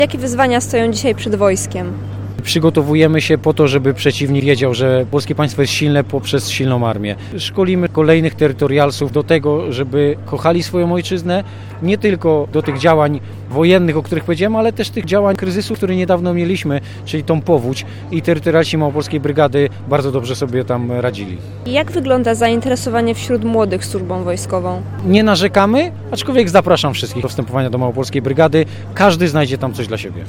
Jakie wyzwania stoją dzisiaj przed wojskiem? Przygotowujemy się po to, żeby przeciwnik wiedział, że polskie państwo jest silne poprzez silną armię. Szkolimy kolejnych terytorialsów do tego, żeby kochali swoją ojczyznę, nie tylko do tych działań wojennych, o których powiedziałem, ale też tych działań kryzysu, które niedawno mieliśmy, czyli tą powódź, i terytorialsi Małopolskiej Brygady bardzo dobrze sobie tam radzili. Jak wygląda zainteresowanie wśród młodych służbą wojskową? Nie narzekamy, aczkolwiek zapraszam wszystkich do wstępowania do Małopolskiej Brygady. Każdy znajdzie tam coś dla siebie.